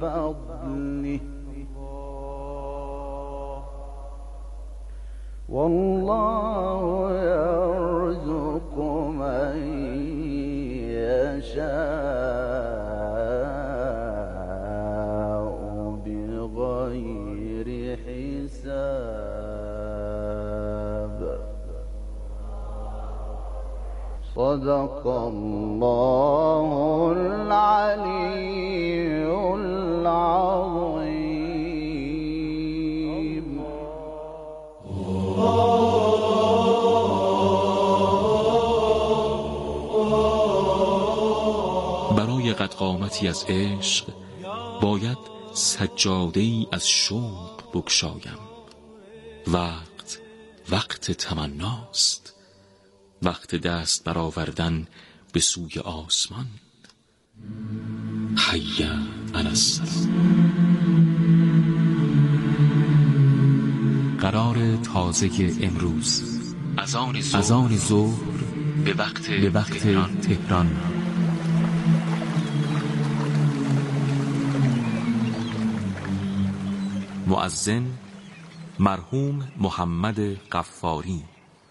فضله والله يرزق من يشاء بغير حساب. صدق الله العلي العظيم. برای قد قامتی از عشق باید سجاده‌ای از شوق بگشایم. وقت تمناست، وقت دست برآوردن به سوی آسمان. حی علی الصلاة. قرار تازه امروز اذان ظهر به وقت تهران. مؤذن مرحوم محمد غفاری.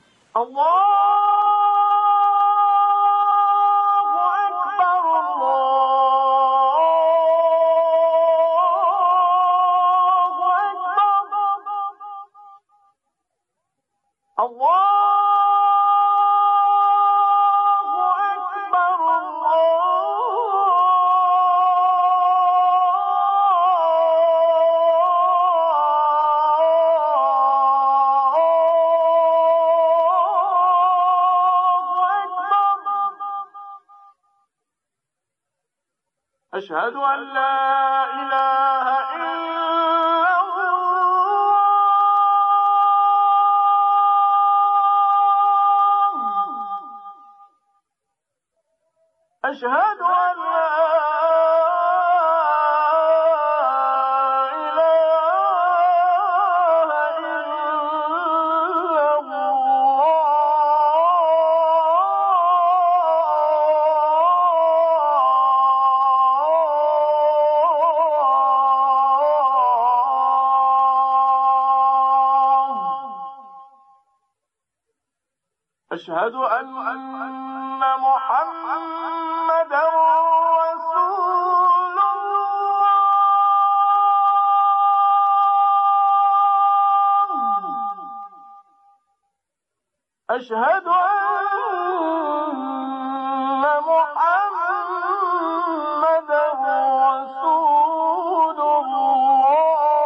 أشهد أن لا إله إلا الله. أشهد أن لا أشهد أن محمدًا رسول الله. أشهد أن محمدًا رسول الله.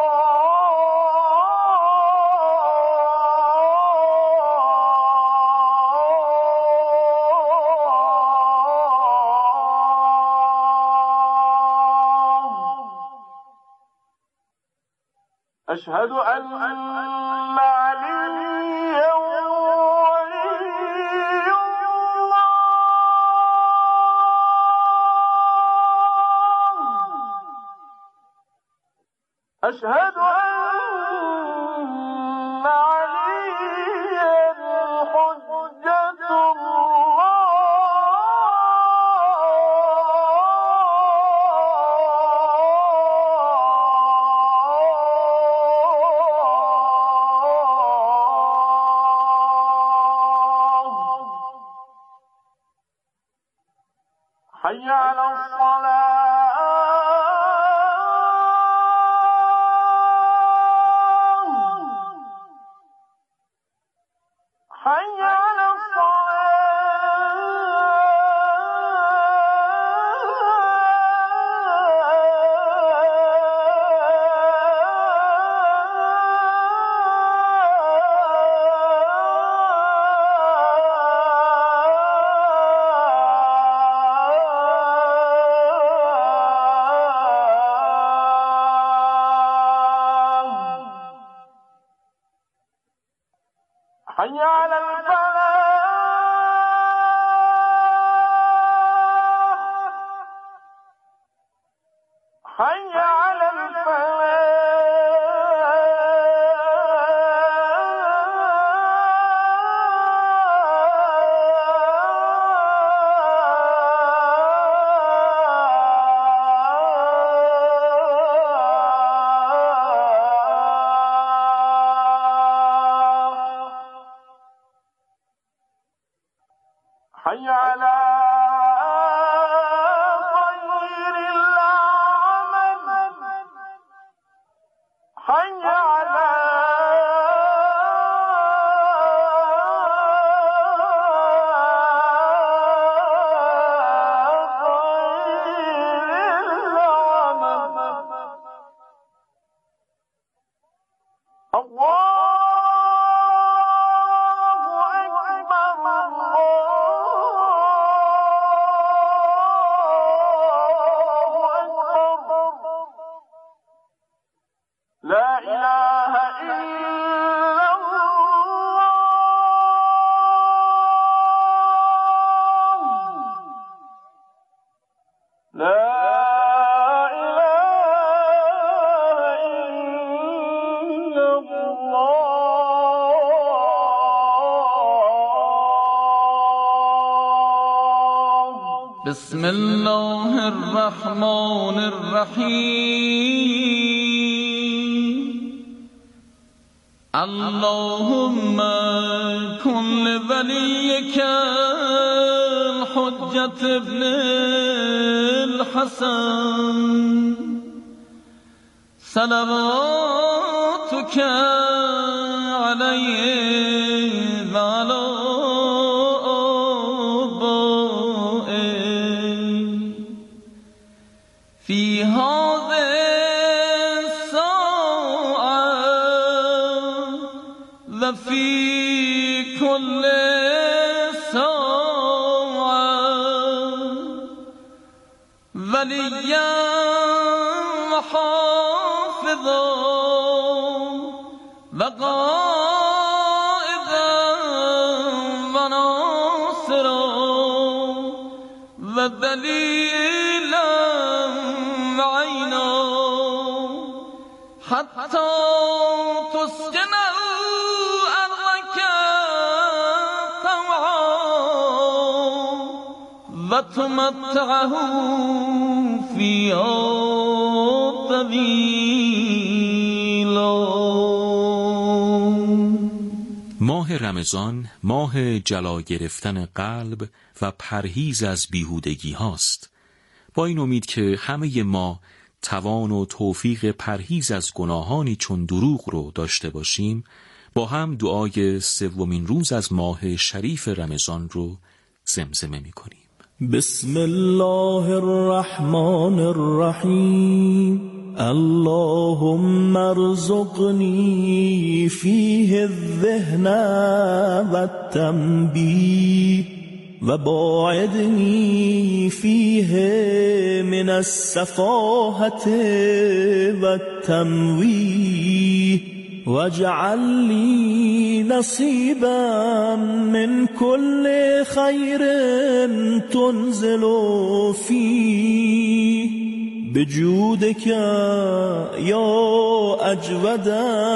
أشهد أن عليا ولي الله. أشهد أن عليا حجة الله. حي على الصلاة. حي على حي على الفلاح. حي على الفلاح. بسم الله الرحمن الرحیم اللهم کن لولیک الحجة ابن الحسن صلواتك علیه و علی في هذه الساعة وفي كل ساعة وليا وحافظا وقائدا وناصرا ودليلا حتى تسكن الأرض طوعا وتمتعه فيها طويلا. ماه رمضان ماه جلا گرفتن قلب و پرهیز از بیهودگی هاست. با این امید که همه ما توان و توفیق پرهیز از گناهانی چون دروغ رو داشته باشیم، با هم دعای سومین روز از ماه شریف رمضان رو زمزمه می کنیم. بسم الله الرحمن الرحیم اللهم ارزقنی فیه الذهن و التنبیه و باعدنی فیه من السفاهة و التمویه واجعل لی نصیبا من کل خیر تنزل فیه بجودک یا اجود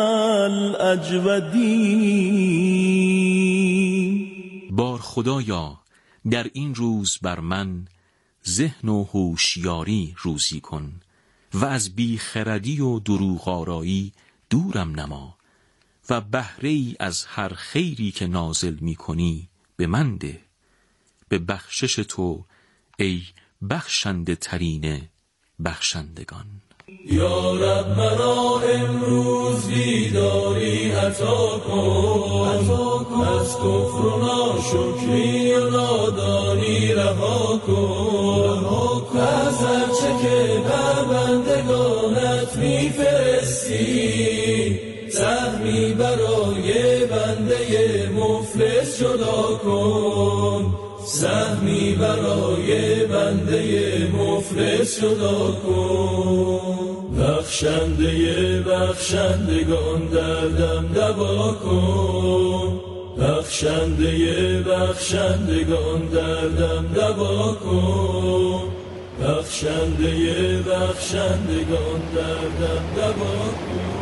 الاجودین. بار خدایا در این روز بر من ذهن و هوشیاری روزی کن و از بیخردی و دروغ آرایی دورم نما و بهره ای از هر خیری که نازل می کنی به من ده، به بخشش تو ای بخشنده ترین بخشندگان. یا رب مرا امروز بیداری عطا کن، از کفر و ناشکری و نادانی رها کن، از هرچه که بر بندگانت میفرستی سهمی برای بنده مفلس جدا کن، سهمی برای بنده مفلس جدا کن. بخشنده بخشندگان دردم دوا کن، بخشنده بخشندگان دردم دوا کن، بخشنده بخشندگان دردم دوا کن.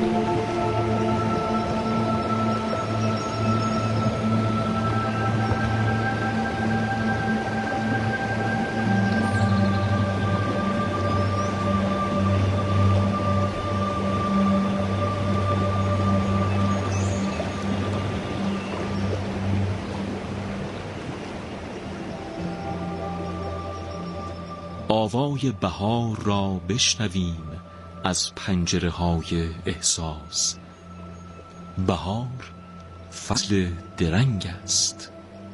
آوای بهار را بشنویم از پنجره های احساس. بهار فصل درنگ است.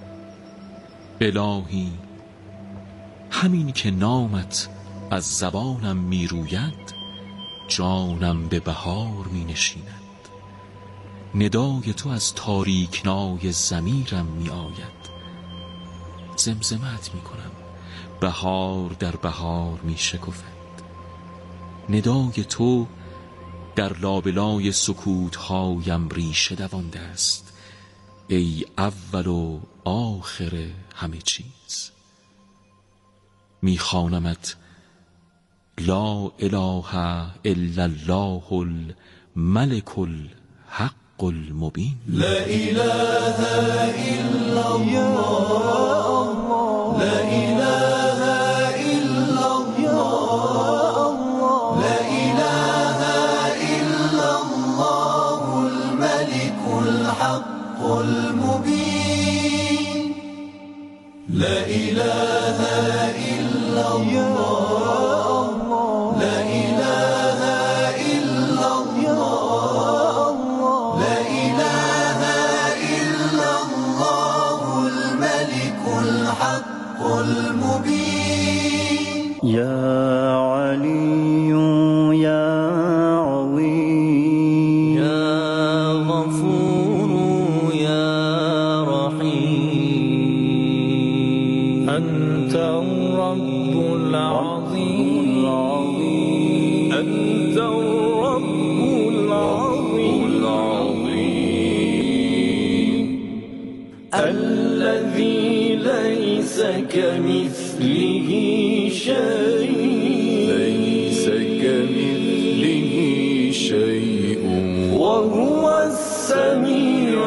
الهی همین که نامت از زبانم می روید جانم به بهار می نشیند. ندای تو از تاریکنای ضمیرم می آید. زمزمت می کنم بهار در بهار می شکفد. ندای تو در لابلای سکوت‌هایم ریشه دوانده است. ای اول و آخر همه چیز. می خوانمت لا اله الا الله الملك الحق المبین. لا اله الا الله لا اله لا إله إلا الله لا إله إلا الله لا إله إلا الله الملك الحق المبين يا علي يا عظيم يا غفور يا رحيم أنت الرب العظيم أنت الرب العظيم الذي ليس كمثله شيء وهو السميع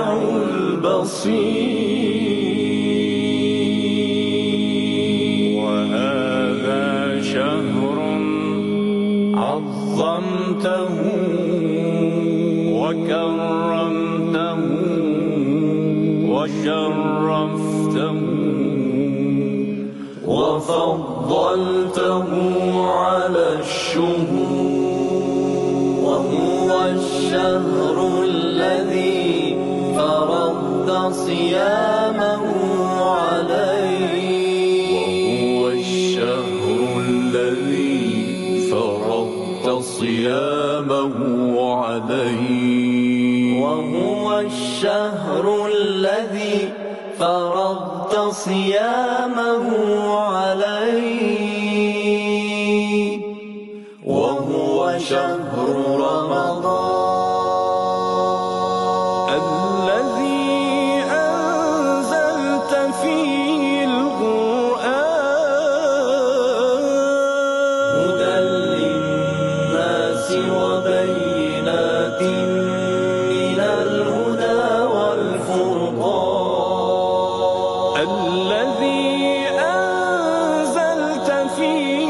البصير وهذا شهر عظمته وكرمته وشرفته وفضلته على الشهور وهو الشهر الذي فرضت صيامه عليه وهو الشهر الذي فرضت صيامه عليه وهو الشهر الذي فرضت صيامه عليه وهو شهر رمضان الذي أنزلت فيه القرآن هدى للناس وبينات من الهدى والفرقان الذي أنزلت فيه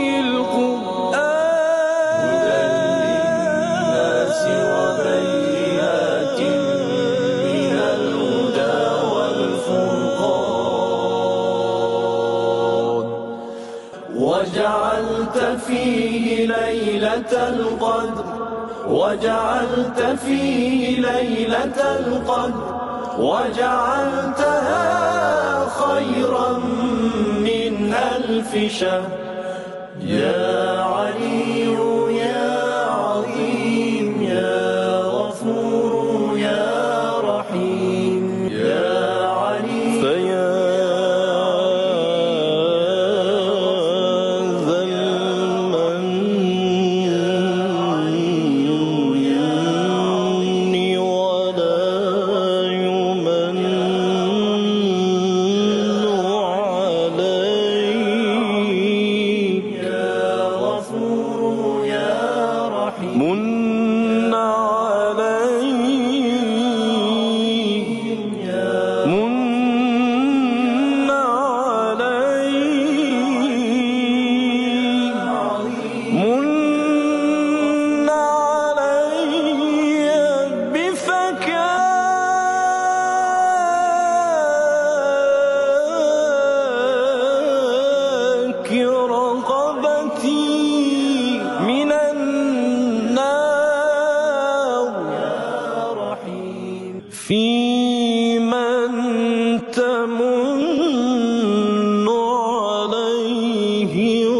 القرآن هدى للناس وبينات من الهدى والفرقان وجعلت فيه ليلة القدر وجعلت فيه ليلة القدر وجعلتها خيرا من 1000 شهر يا علي يا عظيم يا غفور يا رحيم يا علي فيا ذا المن ولا يمن عليك يا غفور يا رحيم من عليك من عليك من علي بفكاك رغبتي من النار يا رحيم في من تمن عليه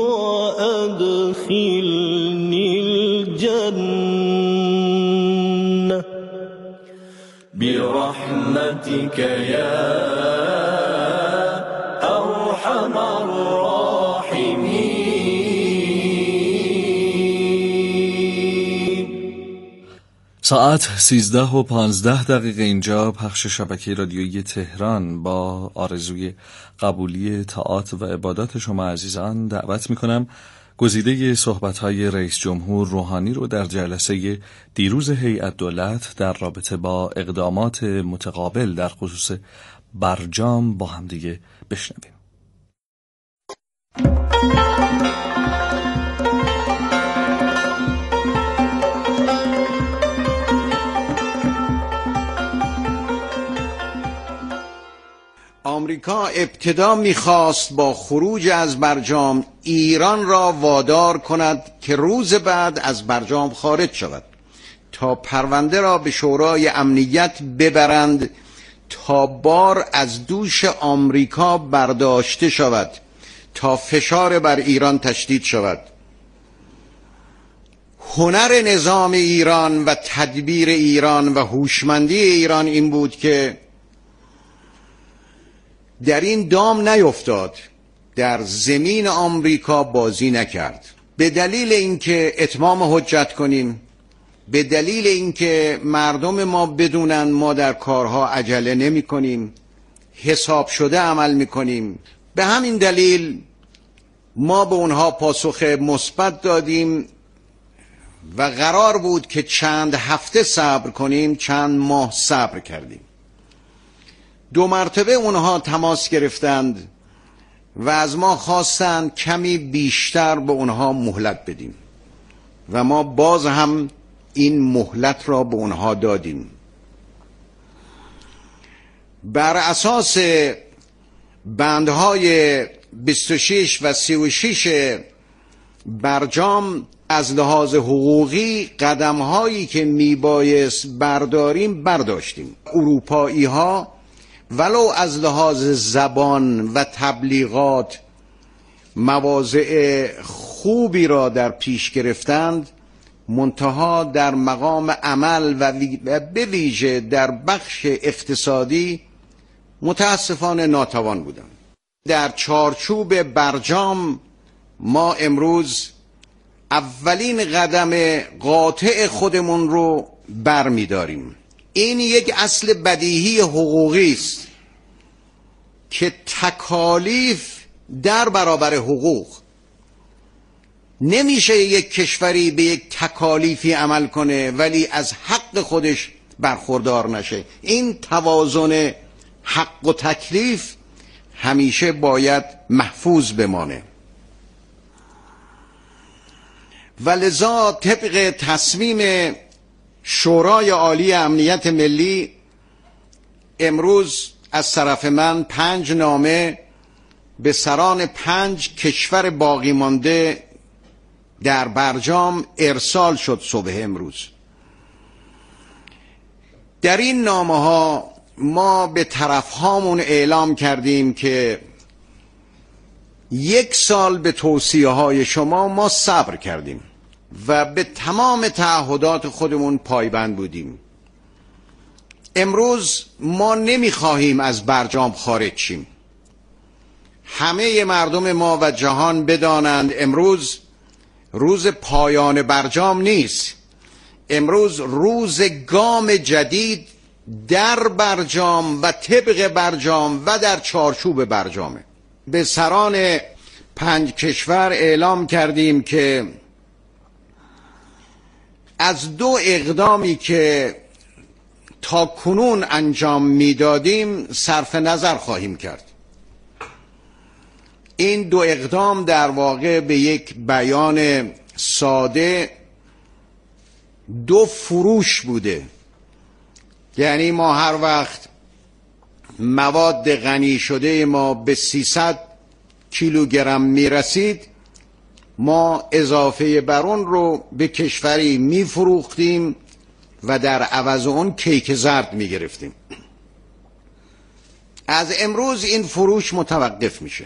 وأدخلني الجنة برحمتك يا أرحم الراحمين. ساعت 13:15 اینجا پخش شبکه رادیویی تهران با آرزوی قبولی طاعات و عبادات شما عزیزان دعوت میکنم گزیده صحبت‌های رئیس جمهور روحانی رو در جلسه دیروز هیئت دولت در رابطه با اقدامات متقابل در خصوص برجام با هم دیگه بشنویم. آمریکا ابتدا می‌خواست با خروج از برجام ایران را وادار کند که روز بعد از برجام خارج شود تا پرونده را به شورای امنیت ببرند تا بار از دوش آمریکا برداشته شود تا فشار بر ایران تشدید شود. هنر نظام ایران و تدبیر ایران و هوشمندی ایران این بود که در این دام نیفتاد، در زمین آمریکا بازی نکرد. به دلیل اینکه اتمام حجت کنیم، به دلیل اینکه مردم ما بدونن ما در کارها عجله نمی کنیم، حساب شده عمل می کنیم، به همین دلیل ما به اونها پاسخ مثبت دادیم و قرار بود که چند هفته صبر کنیم، چند ماه صبر کردیم. 2 مرتبه اونها تماس گرفتند و از ما خواستند کمی بیشتر به اونها مهلت بدیم و ما باز هم این مهلت را به اونها دادیم. بر اساس بندهای 26 و 36 برجام از لحاظ حقوقی قدم‌هایی که میبایست برداریم برداشتیم. اروپایی ها ولو از لحاظ زبان و تبلیغات مواضع خوبی را در پیش گرفتند، منتها در مقام عمل و به ویژه در بخش اقتصادی متاسفانه ناتوان بودند. در چارچوب برجام ما امروز اولین قدم قاطع خودمون رو برمی‌داریم. این یک اصل بدیهی حقوقی است که تکالیف در برابر حقوق. نمیشه یک کشوری به یک تکالیفی عمل کنه ولی از حق خودش برخوردار نشه. این توازن حق و تکلیف همیشه باید محفوظ بمانه. و لذا طبق تصمیم شورای عالی امنیت ملی امروز از طرف من 5 نامه به سران 5 کشور باقی مانده در برجام ارسال شد صبح امروز. در این نامه ها ما به طرف هامون اعلام کردیم که 1 سال به توصیه های شما ما صبر کردیم و به تمام تعهدات خودمون پایبند بودیم. امروز ما نمیخواهیم از برجام خارج شیم. همه مردم ما و جهان بدانند امروز روز پایان برجام نیست. امروز روز گام جدید در برجام و طبق برجام و در چارچوب برجامه. به سران 5 کشور اعلام کردیم که از 2 اقدامی که تا کنون انجام میدادیم صرف نظر خواهیم کرد. این 2 اقدام در واقع به یک بیان ساده 2 فروش بوده. یعنی ما هر وقت مواد غنی شده ما به 300 کیلوگرم میرسید، ما اضافه بر اون رو به کشوری میفروختیم و در عوض اون کیک زرد میگرفتیم. از امروز این فروش متوقف میشه.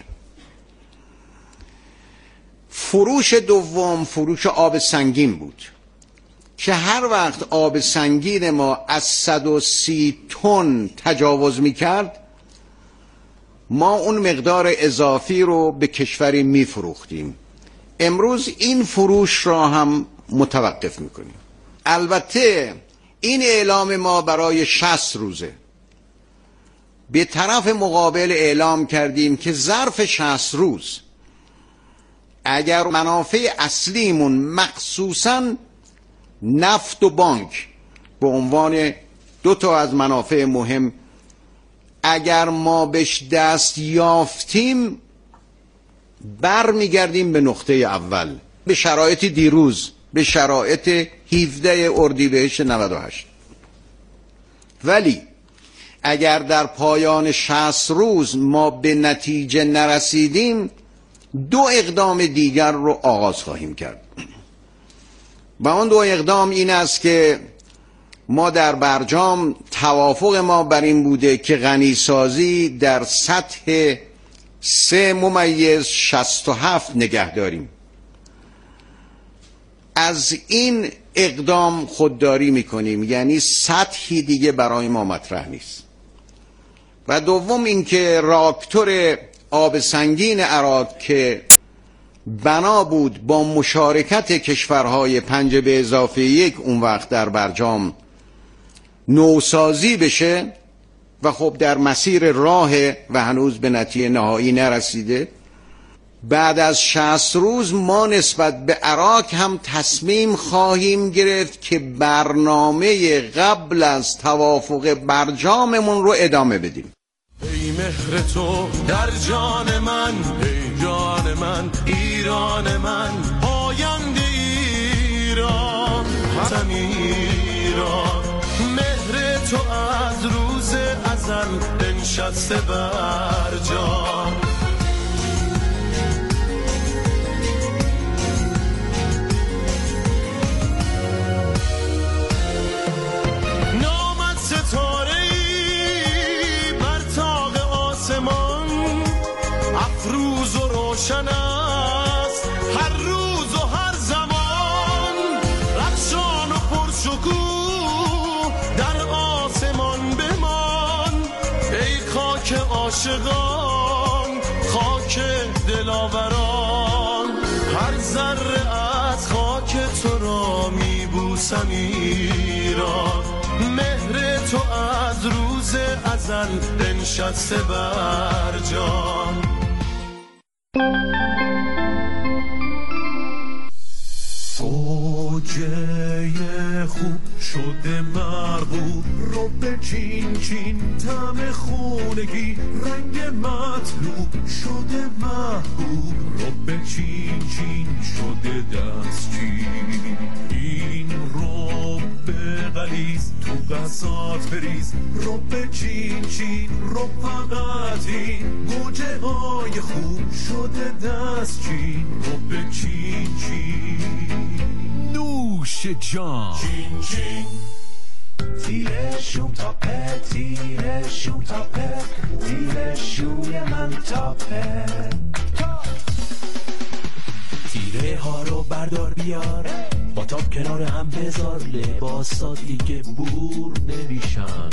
فروش دوم فروش آب سنگین بود که هر وقت آب سنگین ما از 130 تن تجاوز میکرد ما اون مقدار اضافی رو به کشوری میفروختیم. امروز این فروش را هم متوقف میکنیم. البته این اعلام ما برای 60 روزه. به طرف مقابل اعلام کردیم که ظرف 60 روز اگر منافع اصلیمون مخصوصاً نفت و بانک به عنوان 2 تا از منافع مهم اگر ما بهش دست یافتیم برمیگردیم به نقطه اول، به شرایط دیروز، به شرایط 17 اردیبهشت 98. ولی اگر در پایان 60 روز ما به نتیجه نرسیدیم 2 اقدام دیگر رو آغاز خواهیم کرد و آن 2 اقدام این است که ما در برجام توافق ما بر این بوده که غنیسازی در سطح 3/67 نگه داریم. از این اقدام خودداری میکنیم، یعنی سطحی دیگه برای ما مطرح نیست. و دوم اینکه راکتور آب سنگین عراق که بنا بود با مشارکت کشورهای 5+1 اون وقت در برجام نوسازی بشه و خب در مسیر راه و هنوز به نتیجه نهایی نرسیده. بعد از 60 روز ما نسبت به عراق هم تصمیم خواهیم گرفت که برنامه قبل از توافق برجاممون رو ادامه بدیم. ای مهر تو در جان من، ای جان من، ایران من، آینده ایران، وطن ایران. مهر تو از روز ازل بنشسته بر جان. نامت ستاره‌ای بر طاق آسمان، افروز و روشن است هر روز و هر زمان. رخشان و پرشکوه در آسمان بمان، ای خاک عاشقان، خاک دلاوران. هر ذره از خاک تو را میبوسم ایران. مهر تو از روز ازل بنشسته بر جان. گوجه خوب شده مرغوب، رو به چین چین طعم خونگی، رنگ مطلوب شده محبوب، رو به چین چین شده دستچین. این رو به غلیظ تو غذات بریز، رو به چین چین، رو فقط این گوجه های خوب شده دستچین، رو به چین چین. نوش جان چین چین. تیره شوم تا په، تیره شوم تا په، تیره شوی من تا په. تیره ها رو بردار بیار، با تاب کنار هم بذار، لباسا دیگه بور نمیشن.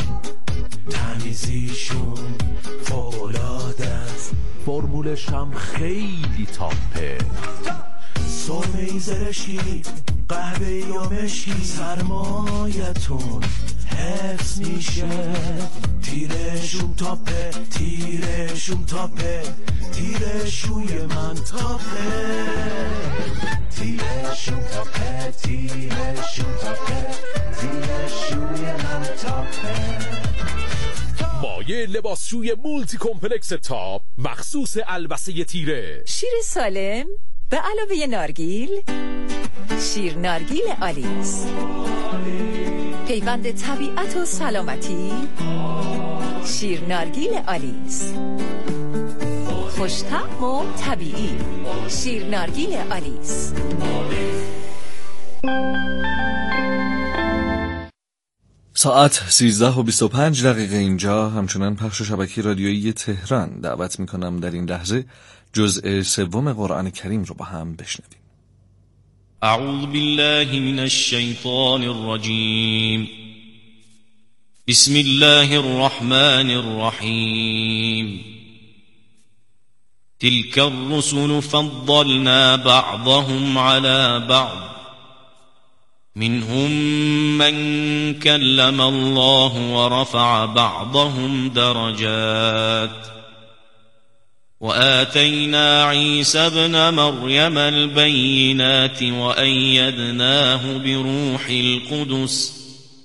تمیزیشون فوق‌العاده است، فرمولش هم خیلی تاپه. سرمه‌ای زرشی، قهوه یا مشکی، سرمایتون حفظ میشه. تیرشون تاپه، تیرشون تاپه، تیرشوی من تاپه. تیرشون تاپه، تیرشون تاپه، تیرشوی من تاپه. مایه لباسشوی مولتی کمپلکس تاپ مخصوص البسه تیره. شیر سالم به علاوه نارگیل، شیر نارگیل آلیس، پیوند طبیعت و سلامتی. شیر نارگیل آلیس، خوش‌طعم و طبیعی. شیر نارگیل آلیس. ساعت 13:25 اینجا. همچنان پخش شبکه رادیویی تهران. دعوت میکنم در این لحظه جزء 3 قرآن کریم رو با هم بشنویم. اعوذ بالله من الشیطان الرجیم. بسم الله الرحمن الرحیم. تلك الرسل فضلنا بعضهم على بعض، منهم من كلم الله ورفع بعضهم درجات، وآتينا عيسى ابن مريم البينات وأيدناه بروح القدس،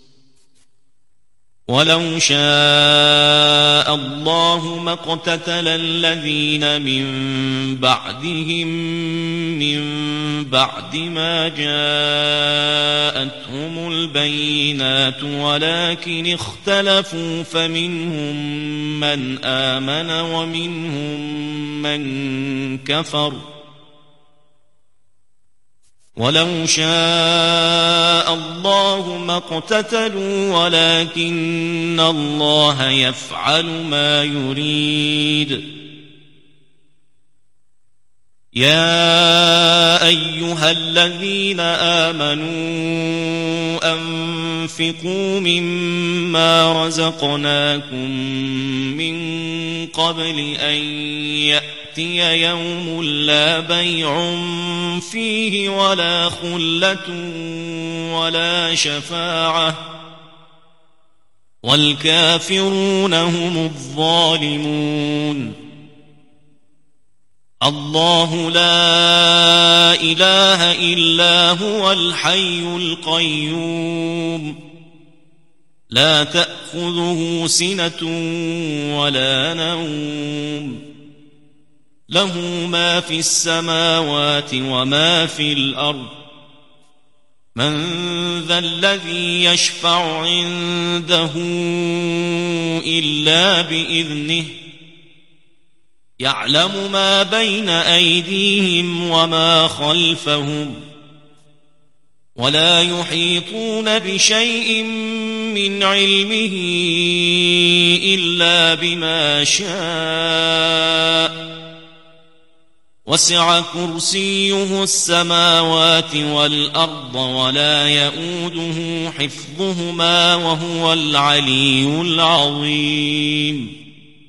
ولو شاء الله ما اقتتل الذين من بعدهم من بعد ما جاءتهم البينات ولكن اختلفوا فمنهم من آمن ومنهم من كفر ولو شاء الله ما اقتتلوا ولكن الله يفعل ما يريد. يا أيها الذين آمنوا أنفقوا مما رزقناكم من قبل أن يأتي يوم لا بيع فيه ولا خلة ولا شفاعة والكافرون هم الظالمون. الله لا إله إلا هو الحي القيوم لا تأخذه سنة ولا نوم له ما في السماوات وما في الأرض من ذا الذي يشفع عنده إلا بإذنه يعلم ما بين أيديهم وما خلفهم ولا يحيطون بشيء من علمه إلا بما شاء وسع كرسيه السماوات والأرض ولا يؤوده حفظهما وهو العلي العظيم.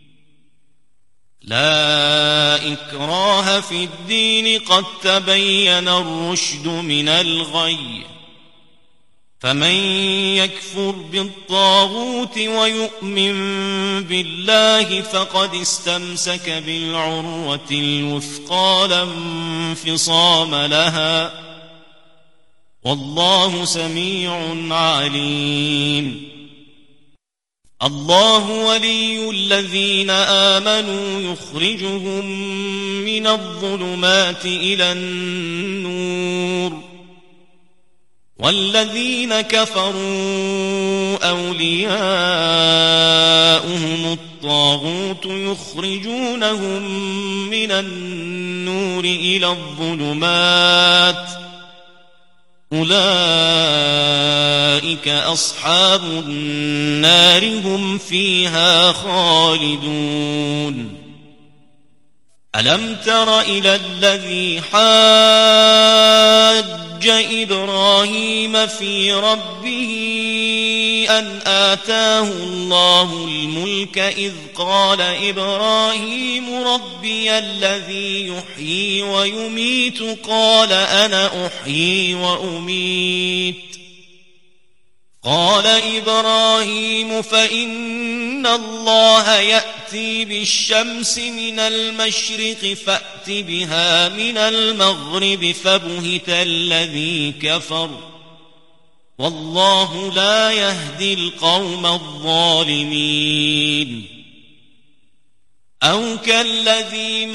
لا إكراه في الدين قد تبين الرشد من الغي فمن يكفر بالطاغوت ويؤمن بالله فقد استمسك بالعروة الوثقى لا انفصام لها والله سميع عليم. الله ولي الذين آمنوا يخرجهم من الظلمات إلى النور والذين كفروا أولياؤهم الطاغوت يخرجونهم من النور إلى الظلمات أولئك أصحاب النار هم فيها خالدون. ألم تر إلى الذي حاج إبراهيم في ربه أن آتاه الله الملك إذ قال إبراهيم ربي الذي يحيي ويميت قال أنا أحيي وأميت قال إبراهيم فإن الله يأتي بالشمس من المشرق فأت بها من المغرب فبهت الذي كفر والله لا يهدي القوم الظالمين. أو كالذي